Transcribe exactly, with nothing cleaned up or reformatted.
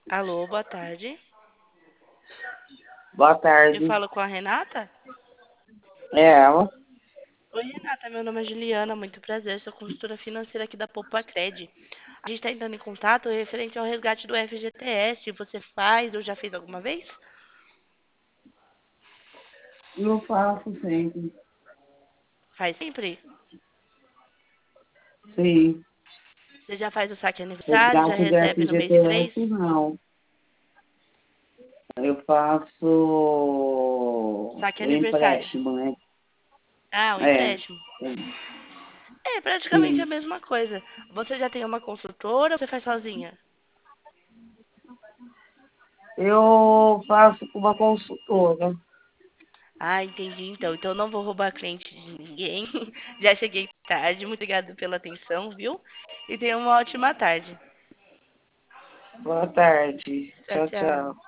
Alô, boa tarde. Boa Eu tarde. falo com a Renata? É ela? Oi, Renata, meu nome é Juliana, muito prazer, sou consultora financeira aqui da Poupa Cred. A gente está entrando em contato referente ao resgate do F G T S. Você faz ou já fez alguma vez? Eu faço sempre. Faz sempre? Sim. Você já faz o saque aniversário, já Resgate do recebe no mês três? F G T S, não. Eu faço Saque o aniversário. empréstimo, né? Ah, o É. empréstimo. É praticamente a Sim. mesma coisa. Você já tem uma consultora ou você faz sozinha? Eu faço com uma consultora. Ah, entendi então. Então eu não vou roubar cliente de ninguém. Já cheguei tarde. Muito obrigada pela atenção, viu? E tenha uma ótima tarde. Boa tarde. Tchau, Tchau, tchau. tchau.